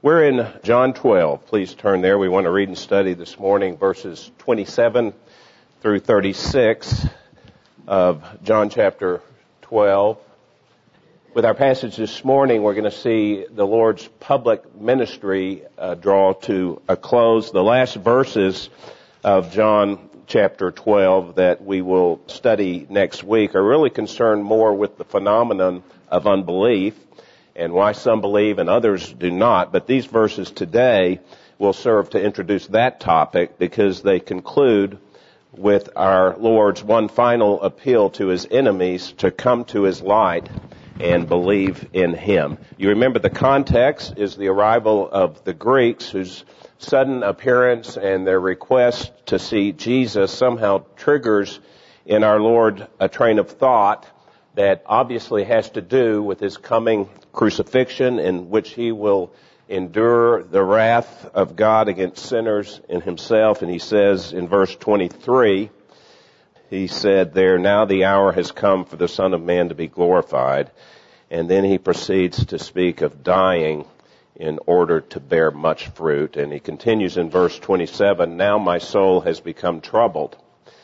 We're in John 12. Please turn there. We want to read and study this morning verses 27 through 36 of John chapter 12. With our passage this morning, we're going to see the Lord's public ministry draw to a close. The last verses of John chapter 12 that we will study next week are really concerned more with the phenomenon of unbelief and why some believe and others do not. But these verses today will serve to introduce that topic because they conclude with our Lord's one final appeal to His enemies to come to His light and believe in Him. You remember the context is the arrival of the Greeks whose sudden appearance and their request to see Jesus somehow triggers in our Lord a train of thought that obviously has to do with His coming crucifixion, in which He will endure the wrath of God against sinners in Himself. And He says in verse 23, He said there, "Now the hour has come for the Son of Man to be glorified." And then He proceeds to speak of dying in order to bear much fruit. And He continues in verse 27, "Now my soul has become troubled.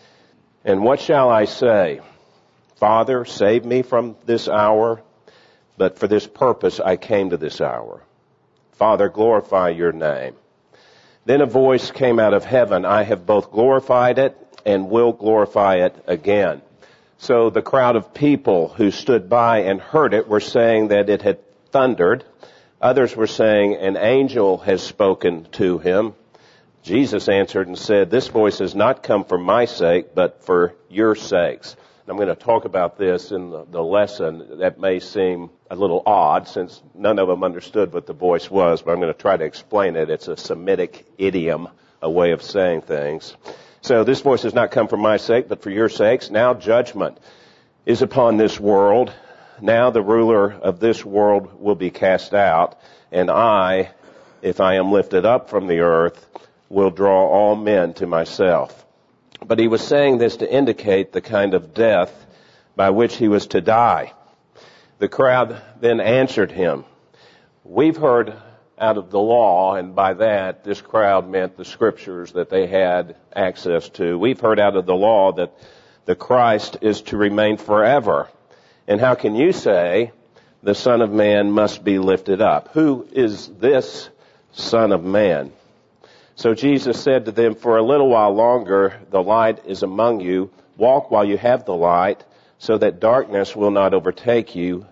And what shall I say? Father, save me from this hour, but for this purpose I came to this hour. Father, glorify your name." Then a voice came out of heaven, "I have both glorified it and will glorify it again." So the crowd of people who stood by and heard it were saying that it had thundered. Others were saying, "An angel has spoken to him." Jesus answered and said, "This voice has not come for my sake, but for your sakes." I'm going to talk about this in the lesson. That may seem a little odd since none of them understood what the voice was, but I'm going to try to explain it. It's a Semitic idiom, a way of saying things. So this voice has not come for my sake, but for your sakes. Now judgment is upon this world. Now the ruler of this world will be cast out, and I, if I am lifted up from the earth, will draw all men to myself. But He was saying this to indicate the kind of death by which He was to die. The crowd then answered Him, "We've heard out of the law," and by that, this crowd meant the scriptures that they had access to. "We've heard out of the law that the Christ is to remain forever. And how can you say the Son of Man must be lifted up? Who is this Son of Man?" So Jesus said to them, "For a little while longer the light is among you. Walk while you have the light, so that darkness will not overtake you.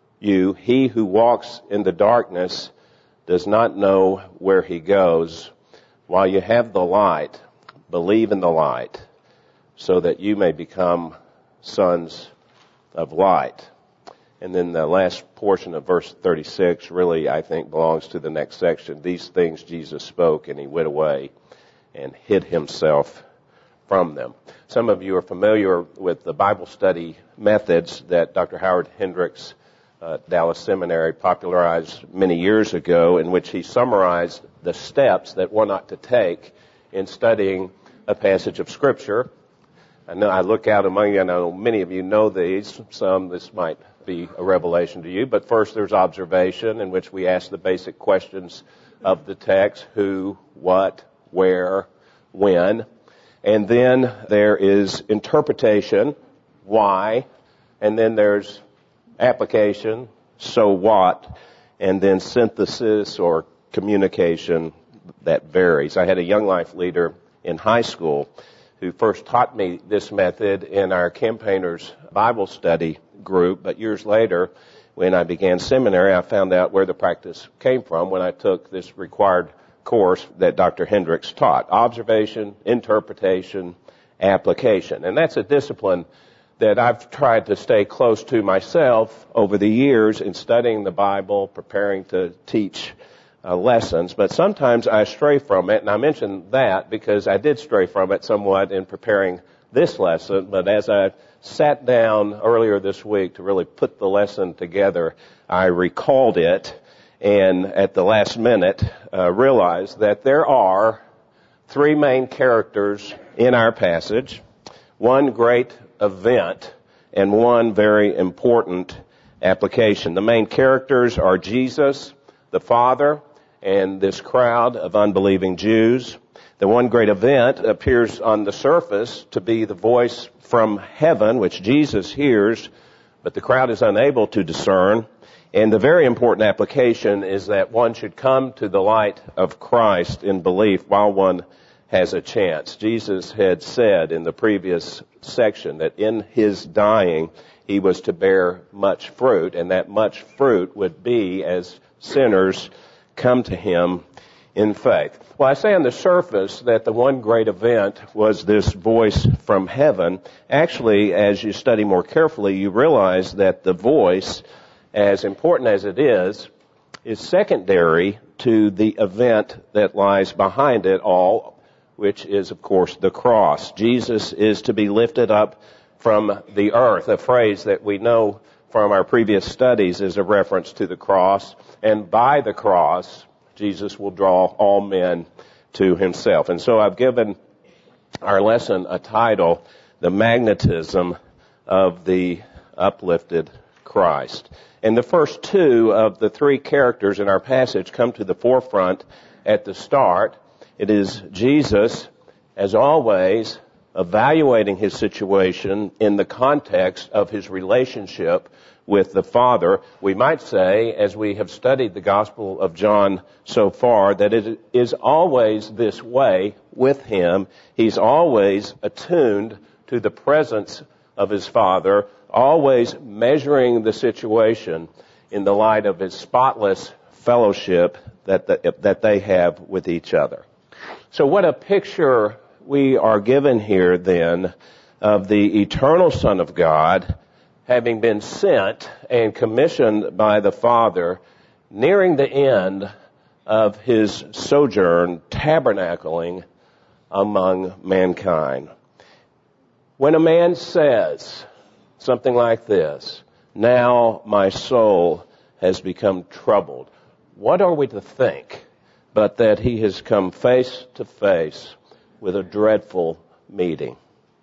He who walks in the darkness does not know where he goes. While you have the light, believe in the light, so that you may become sons of light." And then the last portion of verse 36 really, I think, belongs to the next section. "These things Jesus spoke, and He went away and hid Himself from them." Some of you are familiar with the Bible study methods that Dr. Howard Hendricks, Dallas Seminary, popularized many years ago, in which he summarized the steps that one ought to take in studying a passage of Scripture. I know I look out among you, and I know many of you know these. Some, this might be a revelation to you. But first there's observation, in which we ask the basic questions of the text: who, what, where, when. And then there is interpretation, why. And then there's application, so what. And then synthesis or communication that varies. I had a young life leader in high school who first taught me this method in our campaigners Bible study group, but years later, when I began seminary, I found out where the practice came from when I took this required course that Dr. Hendricks taught: observation, interpretation, application. And that's a discipline that I've tried to stay close to myself over the years in studying the Bible, preparing to teach lessons, but sometimes I stray from it, and I mention that because I did stray from it somewhat in preparing this lesson. But as I sat down earlier this week to really put the lesson together, I recalled it, and at the last minute realized that there are three main characters in our passage, one great event, and one very important application. The main characters are Jesus, the Father, and this crowd of unbelieving Jews. The one great event appears on the surface to be the voice from heaven, which Jesus hears, but the crowd is unable to discern. And the very important application is that one should come to the light of Christ in belief while one has a chance. Jesus had said in the previous section that in his dying, he was to bear much fruit, and that much fruit would be as sinners come to him in faith. Well, I say on the surface that the one great event was this voice from heaven. Actually, as you study more carefully, you realize that the voice, as important as it is secondary to the event that lies behind it all, which is, of course, the cross. Jesus is to be lifted up from the earth, a phrase that we know from our previous studies is a reference to the cross. And by the cross, Jesus will draw all men to himself. And so I've given our lesson a title, The Magnetism of the Uplifted Christ. And the first two of the three characters in our passage come to the forefront at the start. It is Jesus, as always, evaluating his situation in the context of his relationship with the Father. We might say, as we have studied the Gospel of John so far, that it is always this way with him. He's always attuned to the presence of his Father, always measuring the situation in the light of his spotless fellowship that they have with each other. So what a picture we are given here then of the eternal Son of God having been sent and commissioned by the Father, nearing the end of his sojourn, tabernacling among mankind. When a man says something like this, "Now my soul has become troubled," what are we to think but that he has come face to face with a dreadful meeting?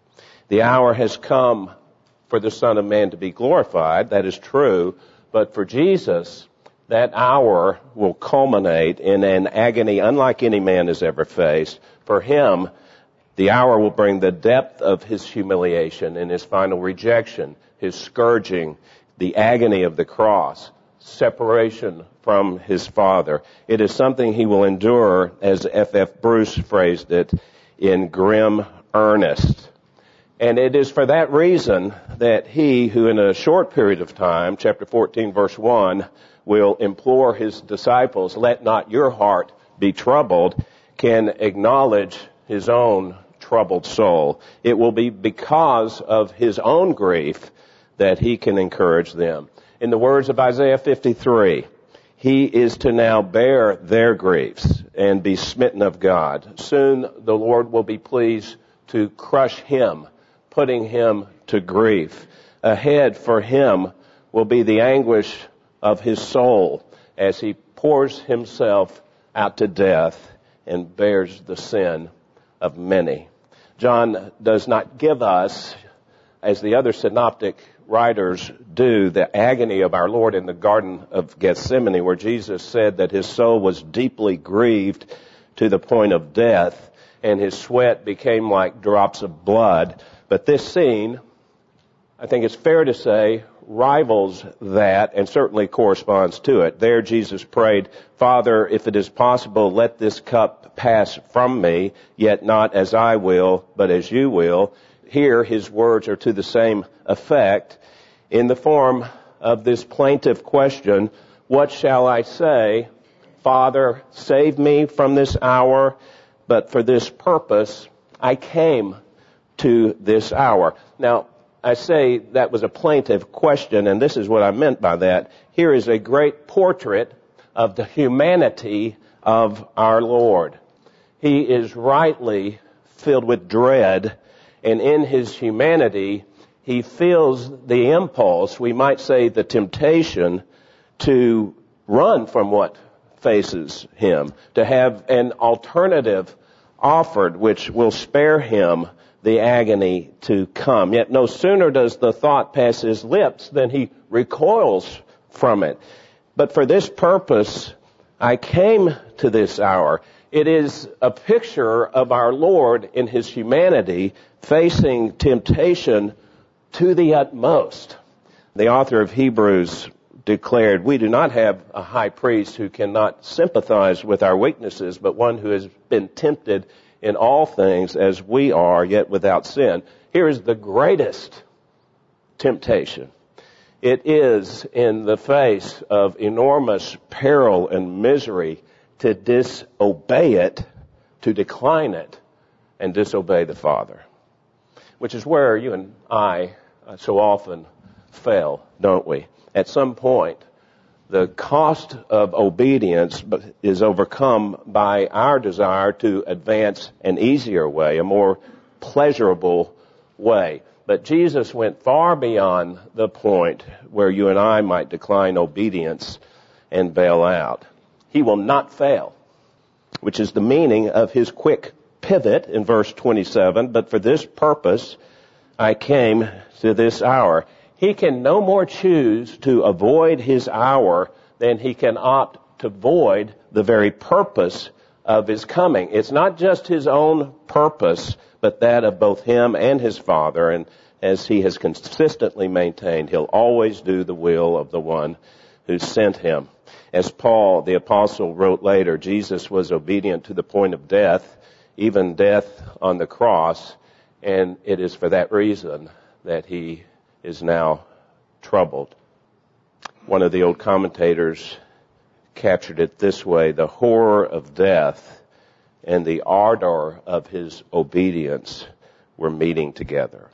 The hour has come for the Son of Man to be glorified, that is true, but for Jesus, that hour will culminate in an agony unlike any man has ever faced. For him, the hour will bring the depth of his humiliation and his final rejection, his scourging, the agony of the cross, separation from his Father. It is something he will endure, as F.F. Bruce phrased it, in grim earnest. And it is for that reason that he, who in a short period of time, chapter 14, verse 1, will implore his disciples, "Let not your heart be troubled," can acknowledge his own troubled soul. It will be because of his own grief that he can encourage them. In the words of Isaiah 53, he is to now bear their griefs and be smitten of God. Soon the Lord will be pleased to crush him, putting him to grief. Ahead for him will be the anguish of his soul as he pours himself out to death and bears the sin of many. John does not give us, as the other synoptic writers do, the agony of our Lord in the Garden of Gethsemane, where Jesus said that his soul was deeply grieved to the point of death, and his sweat became like drops of blood. But this scene, I think it's fair to say, rivals that and certainly corresponds to it. There Jesus prayed, "Father, if it is possible, let this cup pass from me, yet not as I will, but as you will." Here his words are to the same effect in the form of this plaintive question, "What shall I say? Father, save me from this hour, but for this purpose I came to this hour." Now, I say that was a plaintive question, and this is what I meant by that. Here is a great portrait of the humanity of our Lord. He is rightly filled with dread, and in his humanity, he feels the impulse, we might say the temptation, to run from what faces him, to have an alternative offered which will spare him the agony to come. Yet no sooner does the thought pass his lips than he recoils from it. But for this purpose, I came to this hour. It is a picture of our Lord in his humanity facing temptation to the utmost. The author of Hebrews declared, we do not have a high priest who cannot sympathize with our weaknesses, but one who has been tempted in all things as we are, yet without sin. Here is the greatest temptation. It is in the face of enormous peril and misery to disobey it, to decline it, and disobey the Father. Which is where you and I so often fail, don't we? At some point, the cost of obedience is overcome by our desire to advance an easier way, a more pleasurable way. But Jesus went far beyond the point where you and I might decline obedience and bail out. He will not fail, which is the meaning of his quick pivot in verse 27. But for this purpose, I came to this hour. He can no more choose to avoid his hour than he can opt to void the very purpose of his coming. It's not just his own purpose, but that of both him and his Father. And as he has consistently maintained, he'll always do the will of the one who sent him. As Paul, the apostle, wrote later, Jesus was obedient to the point of death, even death on the cross, and it is for that reason that he is now troubled. One of the old commentators captured it this way: the horror of death and the ardor of his obedience were meeting together.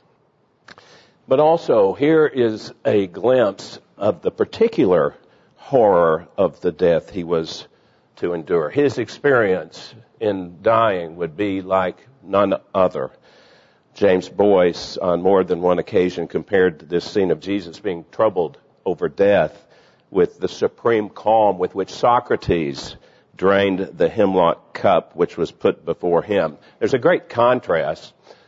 But also, here is a glimpse of the particular horror of the death he was to endure. His experience in dying would be like none other. James Boyce, on more than one occasion, compared this scene of Jesus being troubled over death with the supreme calm with which Socrates drained the hemlock cup which was put before him. There's a great contrast.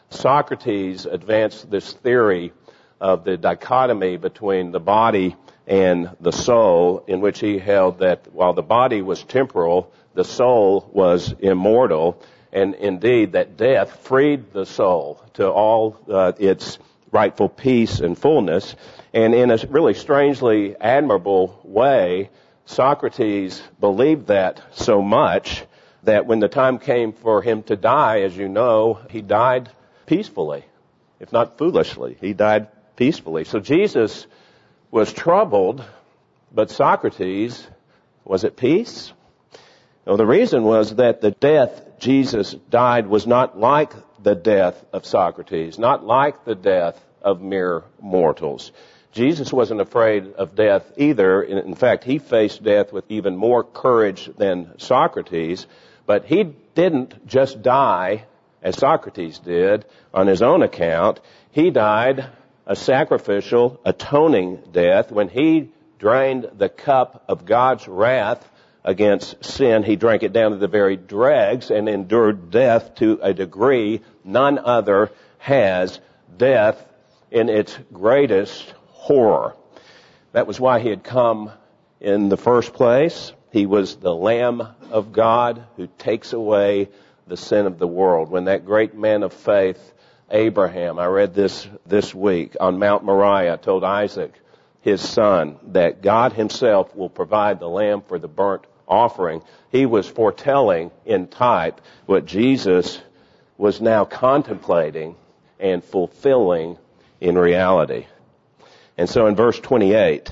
Socrates advanced this theory of the dichotomy between the body and the soul, in which he held that while the body was temporal, the soul was immortal, and indeed that death freed the soul to all its rightful peace and fullness. And in a really strangely admirable way, Socrates believed that so much that when the time came for him to die, as you know, he died peacefully, if not foolishly. He died peacefully. So Jesus was troubled, but Socrates was at peace. Well, the reason was that the death Jesus died was not like the death of Socrates, not like the death of mere mortals. Jesus wasn't afraid of death either. In fact, he faced death with even more courage than Socrates, but he didn't just die as Socrates did on his own account. He died a sacrificial, atoning death. When he drained the cup of God's wrath against sin, he drank it down to the very dregs and endured death to a degree none other has, death in its greatest horror. That was why he had come in the first place. He was the Lamb of God who takes away the sin of the world. When that great man of faith, Abraham, I read this week, on Mount Moriah, told Isaac, his son, that God himself will provide the lamb for the burnt offering. He was foretelling in type what Jesus was now contemplating and fulfilling in reality. And so in verse 28,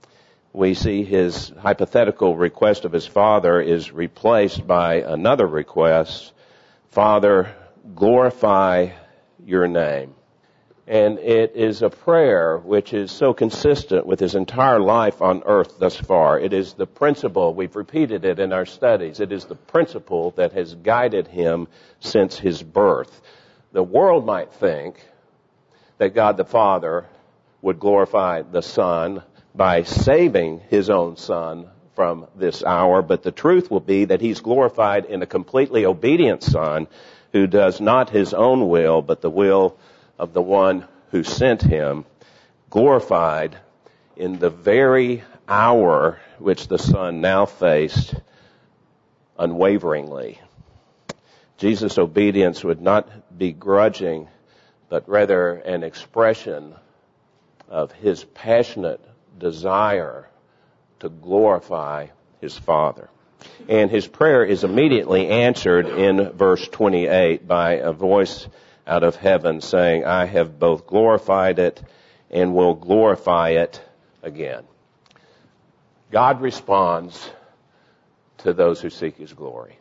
we see his hypothetical request of his Father is replaced by another request: Father, glorify your name. And it is a prayer which is so consistent with his entire life on earth thus far. It is the principle, we've repeated it in our studies, it is the principle that has guided him since his birth. The world might think that God the Father would glorify the Son by saving his own Son from this hour, but the truth will be that he's glorified in a completely obedient Son who does not his own will, but the will of the one who sent him, glorified in the very hour which the Son now faced unwaveringly. Jesus' obedience would not be grudging, but rather an expression of his passionate desire to glorify his Father. And his prayer is immediately answered in verse 28 by a voice out of heaven saying, I have both glorified it and will glorify it again. God responds to those who seek his glory.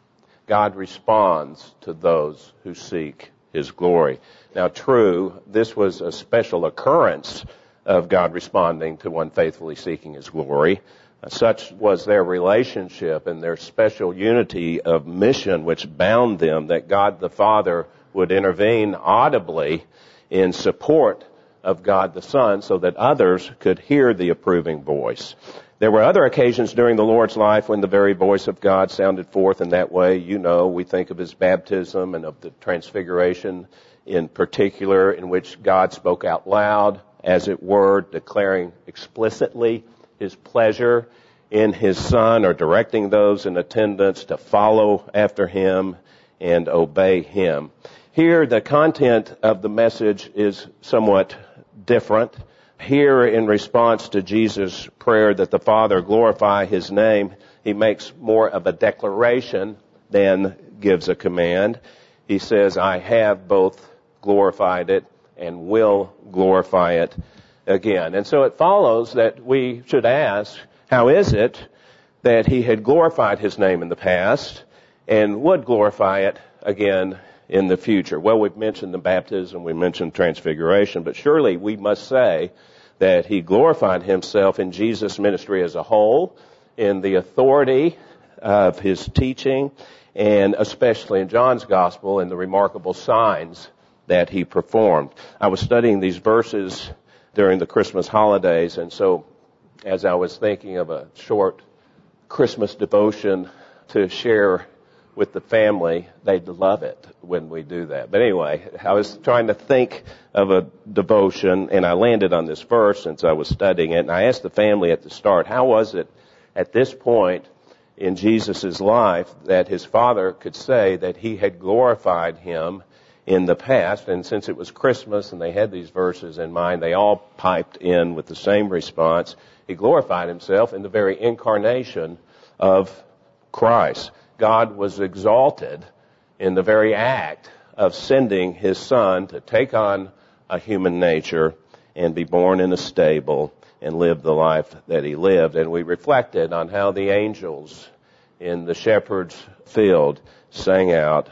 God responds to those who seek his glory. Now, true, this was a special occurrence of God responding to one faithfully seeking his glory. Such was their relationship and their special unity of mission which bound them that God the Father would intervene audibly in support of God the Son so that others could hear the approving voice. There were other occasions during the Lord's life when the very voice of God sounded forth in that way. You know, we think of his baptism and of the transfiguration in particular, in which God spoke out loud, as it were, declaring explicitly his pleasure in his Son, or directing those in attendance to follow after him and obey him. Here, the content of the message is somewhat different. Here, in response to Jesus' prayer that the Father glorify his name, he makes more of a declaration than gives a command. He says, I have both glorified it and will glorify it again. And so it follows that we should ask, how is it that he had glorified his name in the past and would glorify it again in the future? Well, we've mentioned the baptism, we mentioned transfiguration, but surely we must say that he glorified himself in Jesus' ministry as a whole, in the authority of his teaching, and especially in John's gospel in the remarkable signs that he performed. I was studying these verses during the Christmas holidays, and so as I was thinking of a short Christmas devotion to share with the family, they'd love it when we do that. But anyway, I was trying to think of a devotion, and I landed on this verse since I was studying it, and I asked the family at the start, how was it at this point in Jesus' life that his Father could say that he had glorified him in the past? And since it was Christmas and they had these verses in mind, they all piped in with the same response. He glorified himself in the very incarnation of Christ. God was exalted in the very act of sending his Son to take on a human nature and be born in a stable and live the life that he lived. And we reflected on how the angels in the shepherd's field sang out,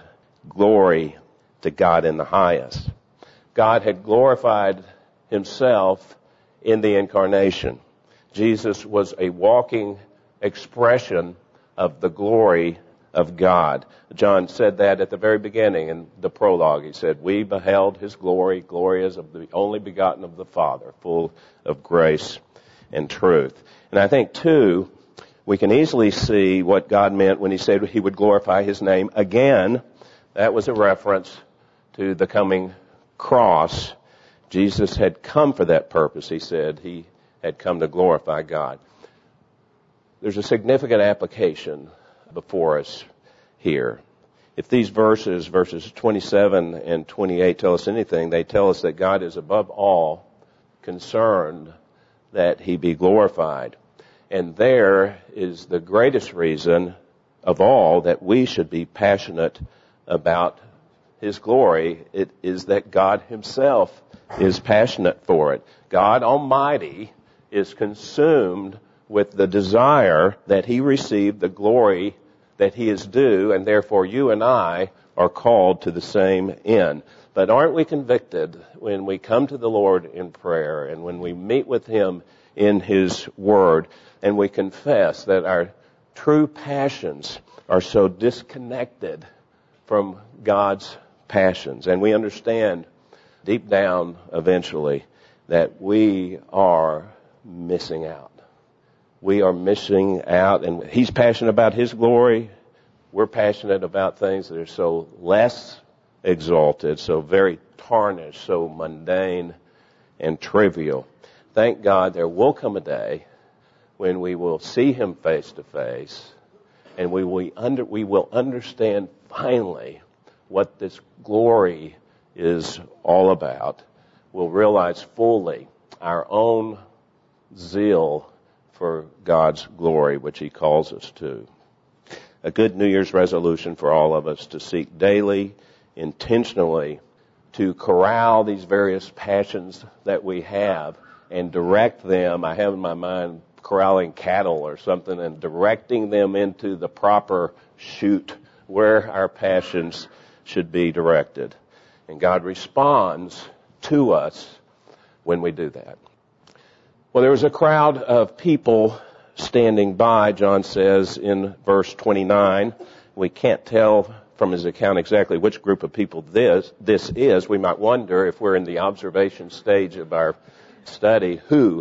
glory to God in the highest. God had glorified himself in the incarnation. Jesus was a walking expression of the glory of God. John said that at the very beginning in the prologue. He said, we beheld his glory, glory as of the only begotten of the Father, full of grace and truth. And I think, too, we can easily see what God meant when he said he would glorify his name again. That was a reference to the coming cross. Jesus had come for that purpose. He said he had come to glorify God. There's a significant application before us here. If these verses 27 and 28 tell us anything, they tell us that God is above all concerned that he be glorified. And there is the greatest reason of all that we should be passionate about his glory. It is that God himself is passionate for it. God Almighty is consumed with the desire that he receive the glory that he is due, and therefore you and I are called to the same end. But aren't we convicted when we come to the Lord in prayer and when we meet with him in his word and we confess that our true passions are so disconnected from God's passions, and we understand deep down eventually that we are missing out. We are missing out, and he's passionate about his glory. We're passionate about things that are so less exalted, so very tarnished, so mundane and trivial. Thank God there will come a day when we will see him face to face, and we will understand finally what this glory is all about. We'll realize fully our own zeal for God's glory, which He calls us to. A good New Year's resolution for all of us to seek daily, intentionally, to corral these various passions that we have and direct them. I have in my mind corralling cattle or something and directing them into the proper chute where our passions should be directed. And God responds to us when we do that. Well, there was a crowd of people standing by, John says in verse 29. We can't tell from his account exactly which group of people this is. We might wonder, if we're in the observation stage of our study,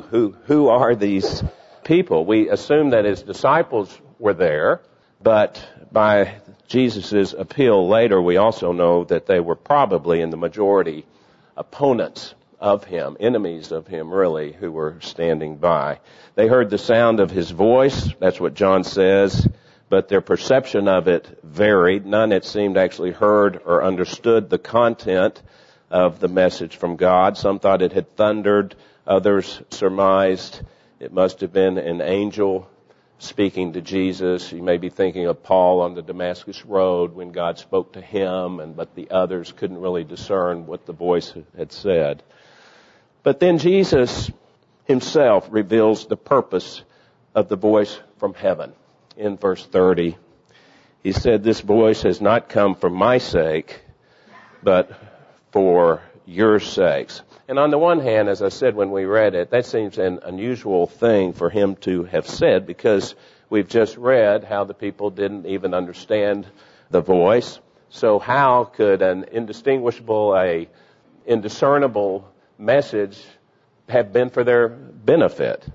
who are these people? We assume that his disciples were there, but by Jesus' appeal later, we also know that they were probably in the majority opponents of him, enemies of him really, who were standing by. They heard the sound of his voice, that's what John says, but their perception of it varied. None, it seemed, actually heard or understood the content of the message from God. Some thought it had thundered, others surmised it must have been an angel speaking to Jesus. You may be thinking of Paul on the Damascus Road when God spoke to him, but the others couldn't really discern what the voice had said. But then Jesus himself reveals the purpose of the voice from heaven. In verse 30, he said, "This voice has not come for my sake, but for your sakes." And on the one hand, as I said when we read it, that seems an unusual thing for him to have said, because we've just read how the people didn't even understand the voice. So how could an indistinguishable, indiscernible message have been for their benefit?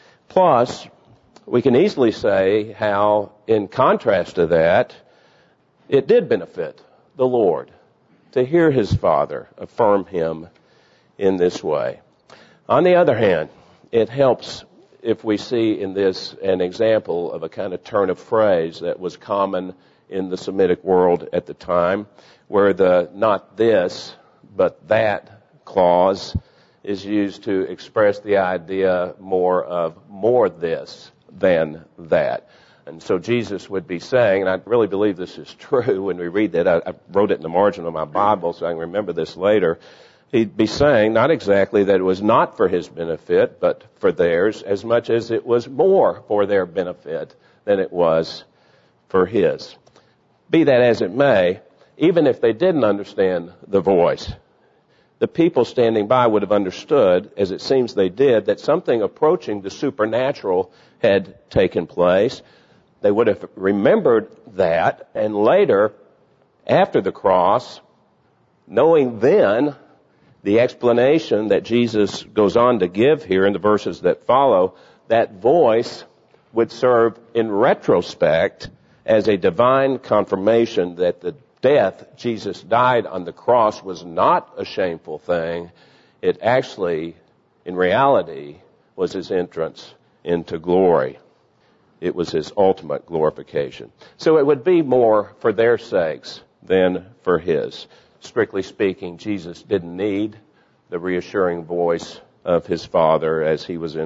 Plus, we can easily say how, in contrast to that, it did benefit the Lord to hear his Father affirm him in this way. On the other hand, it helps if we see in this an example of a kind of turn of phrase that was common in the Semitic world at the time, where the not this, but that clause is used to express the idea more of more this than that. And so Jesus would be saying, and I really believe this is true when we read that, I wrote it in the margin of my Bible so I can remember this later, he'd be saying not exactly that it was not for his benefit, but for theirs, as much as it was more for their benefit than it was for his. Be that as it may, even if they didn't understand the voice, the people standing by would have understood, as it seems they did, that something approaching the supernatural had taken place. They would have remembered that, and later, after the cross, knowing then the explanation that Jesus goes on to give here in the verses that follow, that voice would serve in retrospect as a divine confirmation that the death Jesus died on the cross was not a shameful thing. It actually, in reality, was his entrance into glory. It was his ultimate glorification. So it would be more for their sakes than for his. Strictly speaking, Jesus didn't need the reassuring voice of his Father, as he was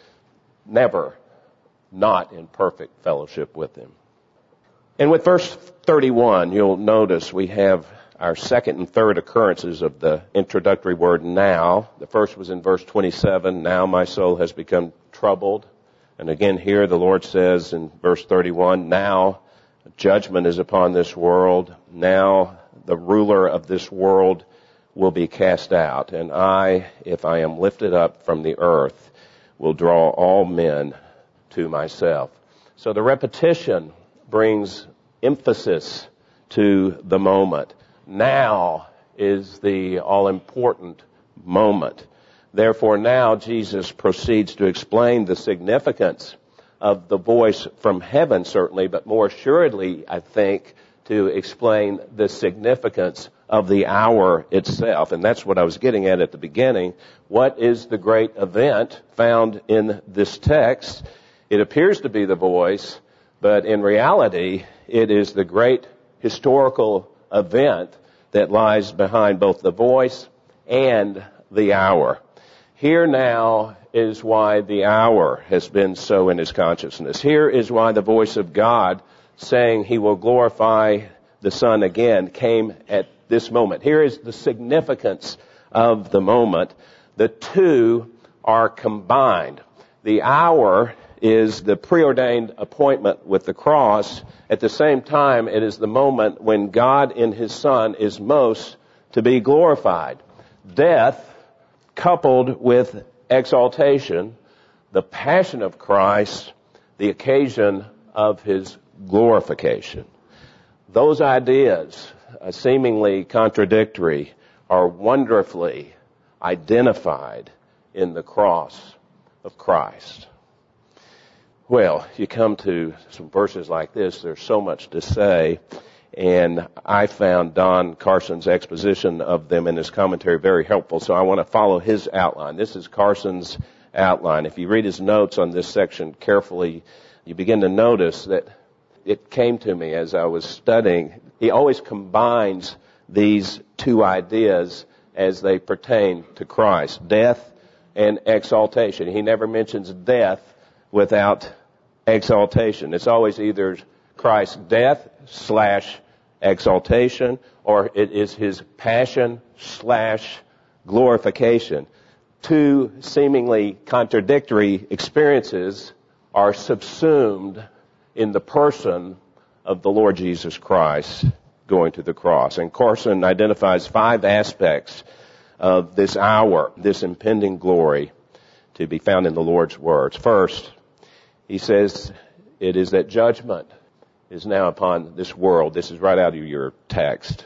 not in perfect fellowship with him. And with verse 31, you'll notice we have our second and third occurrences of the introductory word now. The first was in verse 27, "Now my soul has become troubled." And again here the Lord says in verse 31, "Now judgment is upon this world. Now the ruler of this world will be cast out. And I, if I am lifted up from the earth, will draw all men to myself." So the repetition brings emphasis to the moment. Now is the all-important moment. Therefore, now Jesus proceeds to explain the significance of the voice from heaven, certainly, but more assuredly, I think, to explain the significance of the hour itself. And that's what I was getting at the beginning. What is the great event found in this text? It appears to be the voice But in reality, it is the great historical event that lies behind both the voice and the hour. Here now is why the hour has been so in his consciousness. Here is why the voice of God saying he will glorify the Son again came at this moment. Here is the significance of the moment. The two are combined. The hour is the preordained appointment with the cross. At the same time, it is the moment when God in his Son is most to be glorified. Death coupled with exaltation, the passion of Christ, the occasion of his glorification. Those ideas, seemingly contradictory, are wonderfully identified in the cross of Christ. Well, you come to some verses like this, there's so much to say, and I found Don Carson's exposition of them in his commentary very helpful, so I want to follow his outline. This is Carson's outline. If you read his notes on this section carefully, you begin to notice that it came to me as I was studying. He always combines these two ideas as they pertain to Christ, death and exaltation. He never mentions death without exaltation. It's always either Christ's death / exaltation, or it is his passion / glorification. Two seemingly contradictory experiences are subsumed in the person of the Lord Jesus Christ going to the cross. And Carson identifies 5 aspects of this hour, this impending glory, to be found in the Lord's words. First, he says it is that judgment is now upon this world. This is right out of your text.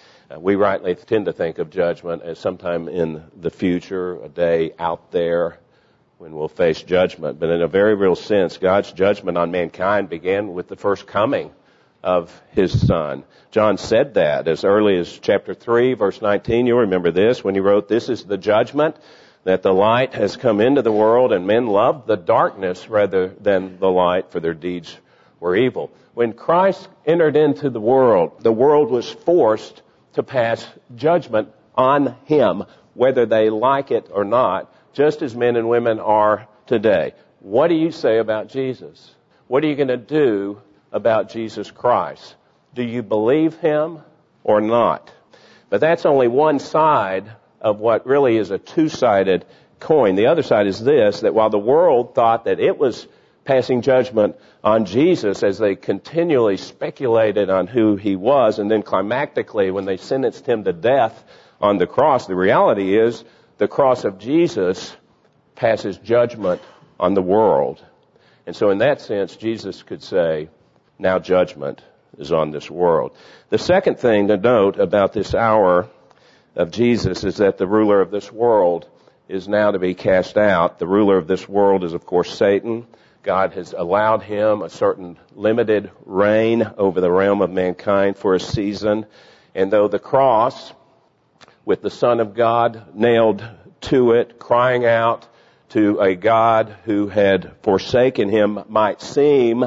We rightly tend to think of judgment as sometime in the future, a day out there when we'll face judgment. But in a very real sense, God's judgment on mankind began with the first coming of his Son. John said that as early as chapter 3, verse 19. You'll remember this when he wrote, "This is the judgment, that the light has come into the world, and men loved the darkness rather than the light, for their deeds were evil." When Christ entered into the world was forced to pass judgment on him, whether they like it or not, just as men and women are today. What do you say about Jesus? What are you going to do about Jesus Christ? Do you believe him or not? But that's only one side of what really is a two-sided coin. The other side is this, that while the world thought that it was passing judgment on Jesus as they continually speculated on who he was, and then climactically when they sentenced him to death on the cross, the reality is the cross of Jesus passes judgment on the world. And so in that sense, Jesus could say, now judgment is on this world. The second thing to note about this hour of Jesus is that the ruler of this world is now to be cast out. The ruler of this world is, of course, Satan. God has allowed him a certain limited reign over the realm of mankind for a season. And though the cross, with the Son of God nailed to it, crying out to a God who had forsaken him, might seem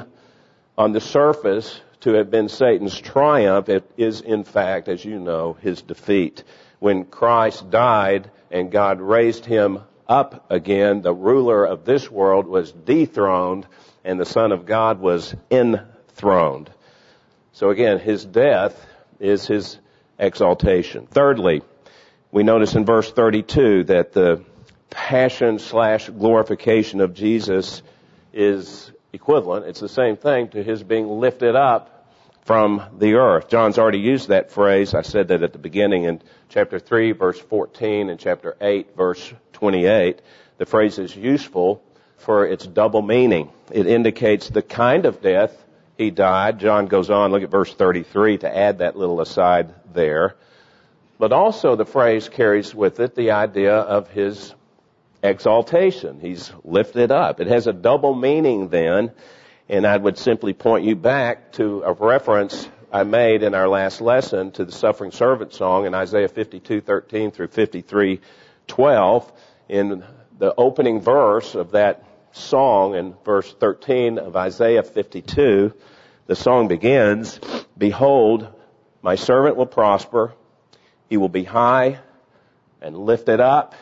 on the surface to have been Satan's triumph, it is in fact, as you know, his defeat. When Christ died and God raised him up again, the ruler of this world was dethroned and the Son of God was enthroned. So again, his death is his exaltation. Thirdly, we notice in verse 32 that the passion / glorification of Jesus is equivalent. It's the same thing to his being lifted up from the earth. John's already used that phrase. I said that at the beginning in chapter 3, verse 14, and chapter 8, verse 28. The phrase is useful for its double meaning. It indicates the kind of death he died. John goes on, look at verse 33 to add that little aside there. But also the phrase carries with it the idea of his exaltation. He's lifted up. It has a double meaning then, and I would simply point you back to a reference I made in our last lesson to the suffering servant song in Isaiah 52:13 through 53:12. In the opening verse of that song in verse 13 of Isaiah 52, the song begins, "Behold, my servant will prosper. He will be high and lifted up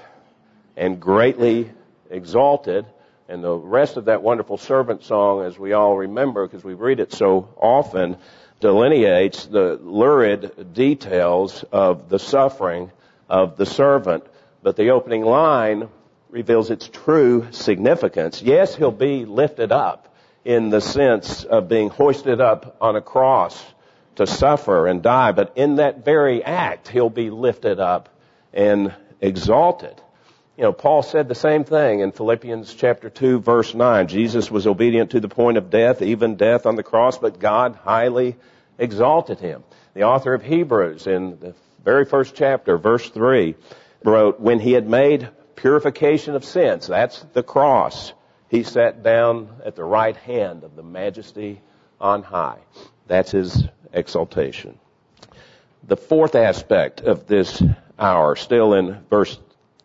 and greatly exalted." And the rest of that wonderful servant song, as we all remember, because we read it so often, delineates the lurid details of the suffering of the servant. But the opening line reveals its true significance. Yes, he'll be lifted up in the sense of being hoisted up on a cross to suffer and die, but in that very act, he'll be lifted up and exalted. You know, Paul said the same thing in Philippians chapter 2, verse 9. Jesus was obedient to the point of death, even death on the cross, but God highly exalted him. The author of Hebrews in the very first chapter, verse 3, wrote, "When he had made purification of sins," that's the cross, "he sat down at the right hand of the Majesty on high." That's his exaltation. The fourth aspect of this hour, still in verse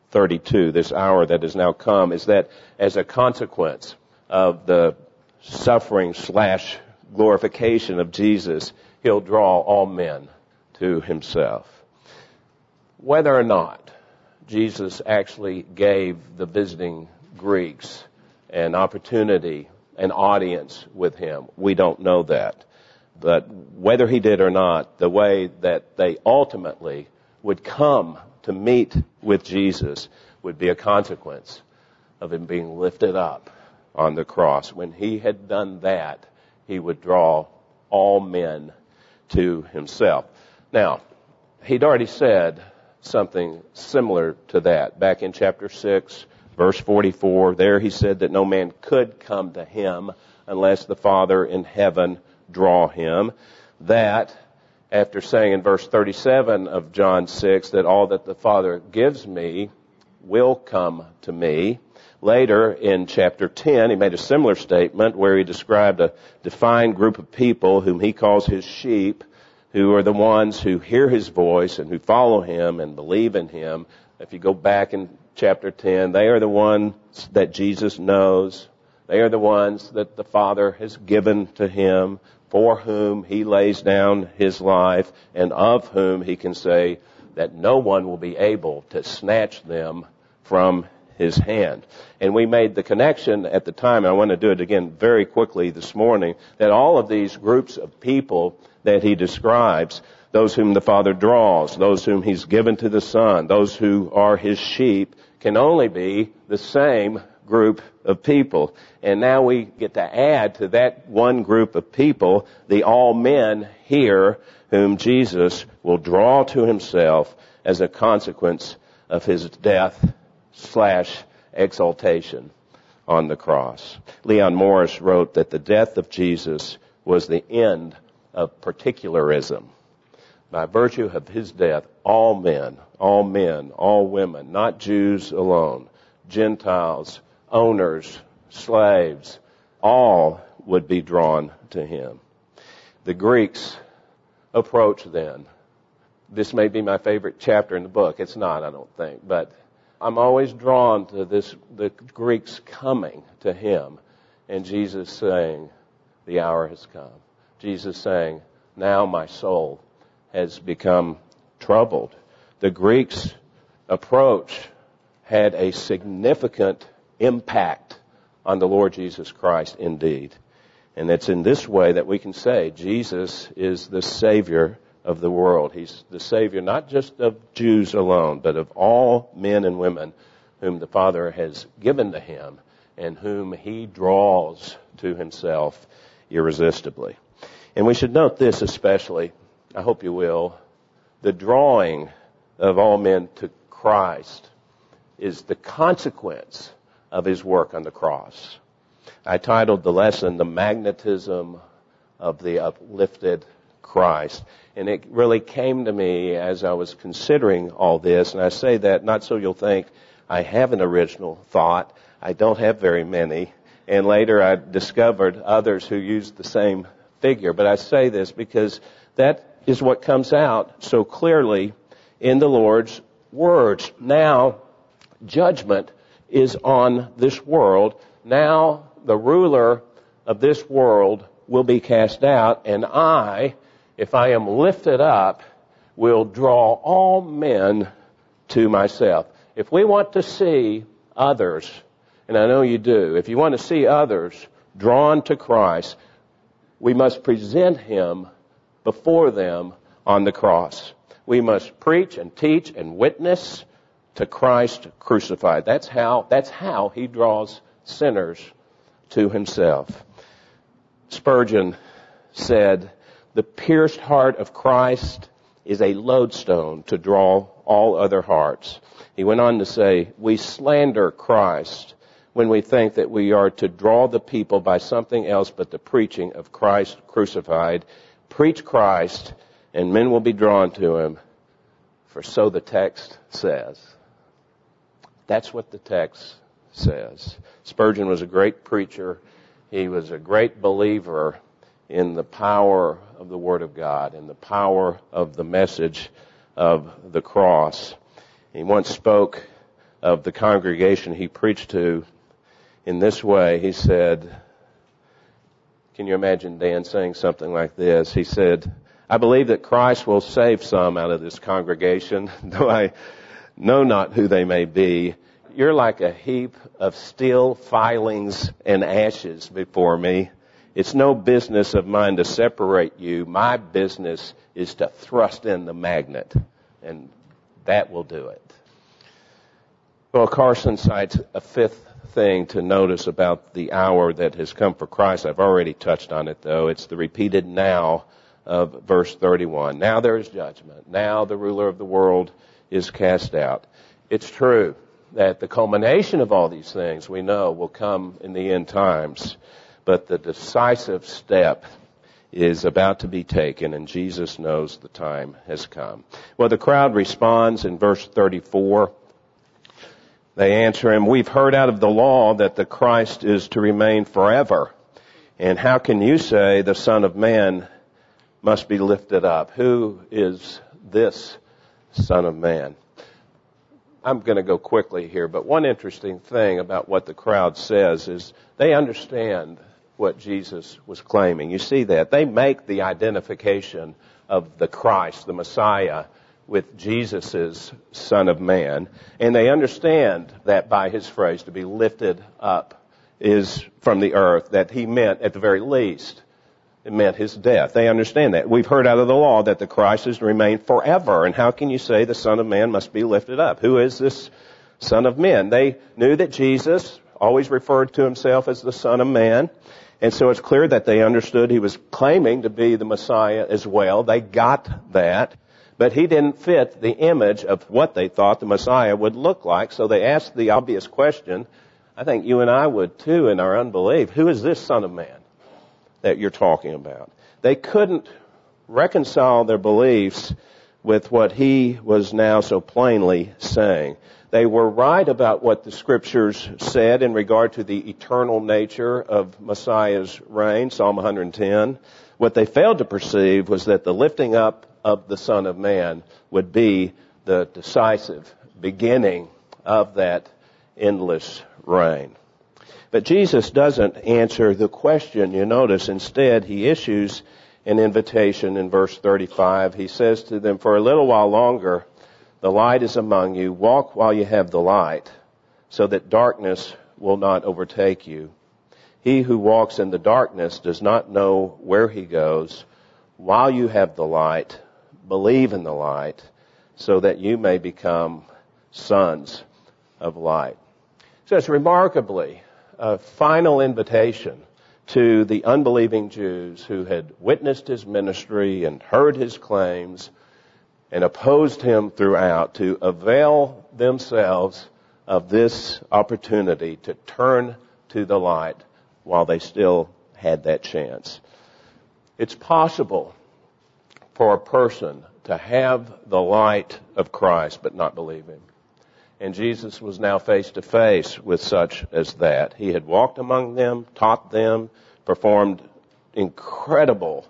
32, this hour that has now come, is that as a consequence of the suffering / glorification of Jesus, he'll draw all men to himself. Whether or not Jesus actually gave the visiting Greeks an opportunity, an audience with him, we don't know that. But whether he did or not, the way that they ultimately would come to meet with Jesus would be a consequence of him being lifted up on the cross. When he had done that, he would draw all men to himself. Now, he'd already said something similar to that back in chapter 6, verse 44. There he said that no man could come to him unless the Father in heaven draw him. That, after saying in verse 37 of John 6 that all that the Father gives me will come to me. Later in chapter 10, he made a similar statement where he described a defined group of people whom he calls his sheep, who are the ones who hear his voice and who follow him and believe in him. If you go back in chapter 10, they are the ones that Jesus knows. They are the ones that the Father has given to him, for whom he lays down his life, and of whom he can say that no one will be able to snatch them from his hand. And we made the connection at the time, and I want to do it again very quickly this morning, that all of these groups of people that he describes, those whom the Father draws, those whom he's given to the Son, those who are his sheep, can only be the same group of people. And now we get to add to that one group of people the all men here whom Jesus will draw to himself as a consequence of his death / exaltation on the cross. Leon Morris wrote that the death of Jesus was the end of particularism. By virtue of his death, all men, all women, not Jews alone, Gentiles, owners, slaves, all would be drawn to him. The Greeks approach then. This may be my favorite chapter in the book. It's not, I don't think, but I'm always drawn to this, the Greeks coming to him and Jesus saying, the hour has come. Jesus saying, now my soul has become troubled. The Greeks' approach had a significant impact on the Lord Jesus Christ indeed. And it's in this way that we can say Jesus is the Savior of the world. He's the Savior not just of Jews alone, but of all men and women whom the Father has given to him and whom he draws to himself irresistibly. And we should note this especially, I hope you will, the drawing of all men to Christ is the consequence of his work on the cross. I titled the lesson, The Magnetism of the Uplifted Christ. And it really came to me as I was considering all this, and I say that not so you'll think I have an original thought. I don't have very many. And later I discovered others who used the same figure. But I say this because that is what comes out so clearly in the Lord's words. Now, judgment is on this world Now the ruler of this world will be cast out, and I, if I am lifted up, will draw all men to myself. If we want to see others, and I know you do, if you want to see others drawn to Christ, we must present Him before them on the cross. We must preach and teach and witness to Christ crucified. That's how He draws sinners to Himself. Spurgeon said, "The pierced heart of Christ is a lodestone to draw all other hearts." He went on to say, "We slander Christ when we think that we are to draw the people by something else but the preaching of Christ crucified. Preach Christ, and men will be drawn to Him, for so the text says." That's what the text says. Spurgeon was a great preacher. He was a great believer in the power of the Word of God and the power of the message of the cross. He once spoke of the congregation he preached to in this way. He said, can you imagine Dan saying something like this? He said, "I believe that Christ will save some out of this congregation, though I know not who they may be. You're like a heap of steel filings and ashes before me. It's no business of mine to separate you. My business is to thrust in the magnet, and that will do it." Well, Carson cites a fifth thing to notice about the hour that has come for Christ. I've already touched on it, though. It's the repeated now of verse 31. Now there is judgment. Now the ruler of the world is cast out. It's true that the culmination of all these things we know will come in the end times, but the decisive step is about to be taken, and Jesus knows the time has come. Well, the crowd responds in verse 34. They answer him, "We've heard out of the law that the Christ is to remain forever. And how can you say the Son of Man must be lifted up?" Who is this Son of Man? I'm going to go quickly here, but one interesting thing about what the crowd says is they understand what Jesus was claiming. You see that. They make the identification of the Christ, the Messiah, with Jesus' Son of Man, and they understand that by His phrase, to be lifted up is from the earth, that He meant, at the very least, it meant His death. They understand that. We've heard out of the law that the Christ is to remain forever, and how can you say the Son of Man must be lifted up? Who is this Son of Man? They knew that Jesus always referred to Himself as the Son of Man, and so it's clear that they understood He was claiming to be the Messiah as well. They got that. But He didn't fit the image of what they thought the Messiah would look like, so they asked the obvious question. I think you and I would too in our unbelief. Who is this Son of Man that you're talking about? They couldn't reconcile their beliefs with what He was now so plainly saying. They were right about what the Scriptures said in regard to the eternal nature of Messiah's reign, Psalm 110. What they failed to perceive was that the lifting up of the Son of Man would be the decisive beginning of that endless reign. But Jesus doesn't answer the question, you notice. Instead, He issues an invitation in verse 35. He says to them, "For a little while longer, the light is among you. Walk while you have the light, so that darkness will not overtake you. He who walks in the darkness does not know where he goes. While you have the light, believe in the light, so that you may become sons of light." So it's remarkably a final invitation to the unbelieving Jews who had witnessed His ministry and heard His claims and opposed Him throughout to avail themselves of this opportunity to turn to the light while they still had that chance. It's possible for a person to have the light of Christ but not believe Him. And Jesus was now face to face with such as that. He had walked among them, taught them, performed incredible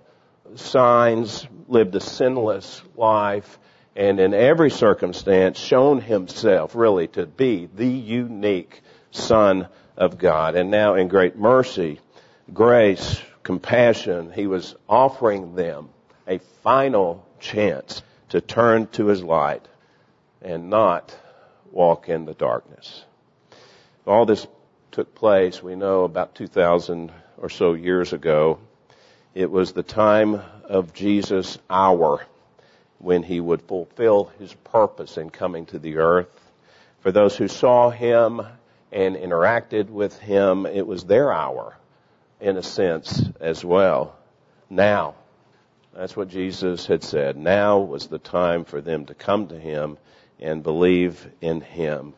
signs, lived a sinless life, and in every circumstance shown Himself really to be the unique Son of God. And now in great mercy, grace, compassion, he was offering them a final chance to turn to his light and not walk in the darkness. All this took place, we know, about 2,000 or so years ago. It was the time of Jesus' hour when he would fulfill his purpose in coming to the earth. For those who saw him and interacted with him, it was their hour, in a sense, as well. Now, that's what Jesus had said. Now was the time for them to come to him and believe in him.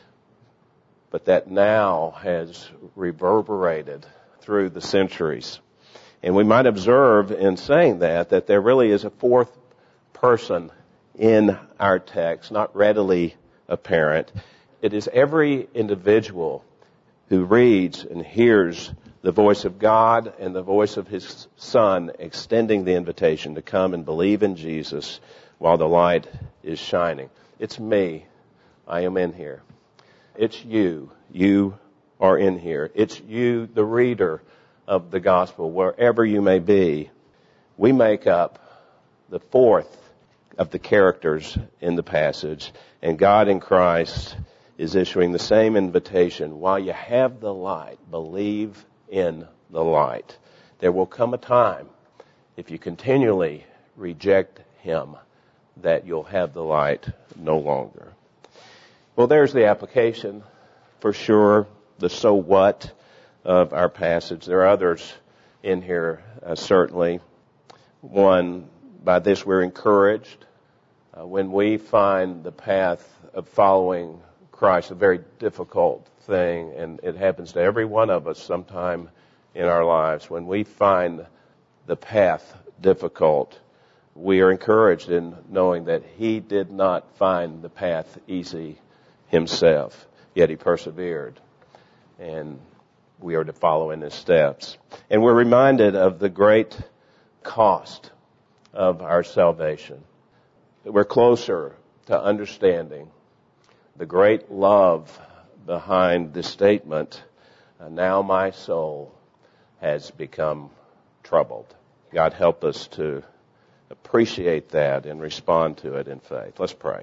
But that now has reverberated through the centuries. And we might observe in saying that there really is a fourth person in our text, not readily apparent. It is every individual who reads and hears the voice of God and the voice of his Son extending the invitation to come and believe in Jesus while the light is shining. It's me. I am in here. It's you. You are in here. It's you, the reader of the gospel, wherever you may be. We make up the fourth of the characters in the passage, and God in Christ is issuing the same invitation. While you have the light, believe in the light. There will come a time, if you continually reject him, that you'll have the light no longer. Well, there's the application, for sure, the so what of our passage. There are others in here, certainly. One, by this we're encouraged. When we find the path of following Christ a very difficult thing, and it happens to every one of us sometime in our lives, when we find the path difficult, we are encouraged in knowing that he did not find the path easy himself, yet he persevered, and we are to follow in his steps. And we're reminded of the great cost of our salvation. We're closer to understanding the great love behind the statement, now my soul has become troubled. God help us to appreciate that and respond to it in faith. Let's pray.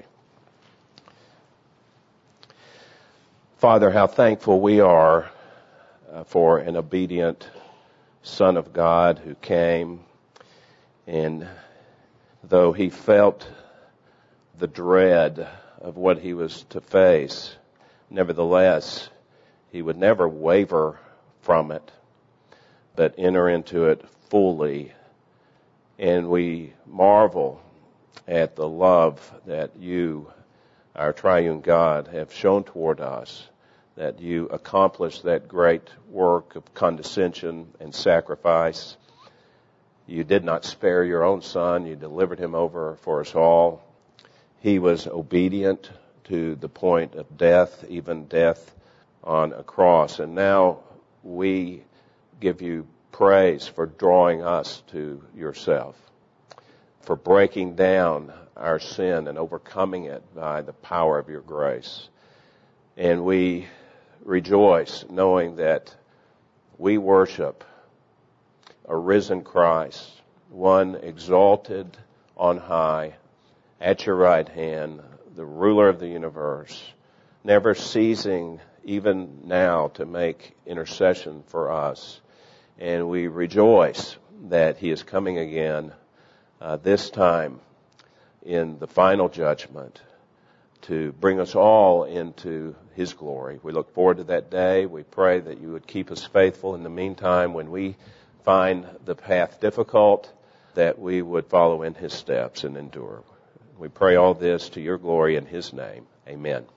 Father, how thankful we are for an obedient Son of God who came, and though he felt the dread of what he was to face, nevertheless, he would never waver from it, but enter into it fully. And we marvel at the love that you, our triune God, have shown toward us, that you accomplished that great work of condescension and sacrifice. You did not spare your own Son. You delivered him over for us all. He was obedient to the point of death, even death on a cross. And now we give you praise for drawing us to yourself, for breaking down our sin and overcoming it by the power of your grace. And we rejoice knowing that we worship a risen Christ, one exalted on high, at your right hand, the ruler of the universe, never ceasing even now to make intercession for us. And we rejoice that he is coming again, this time in the final judgment, to bring us all into his glory. We look forward to that day. We pray that you would keep us faithful in the meantime when we find the path difficult, that we would follow in his steps and endure. We pray all this to your glory in his name. Amen.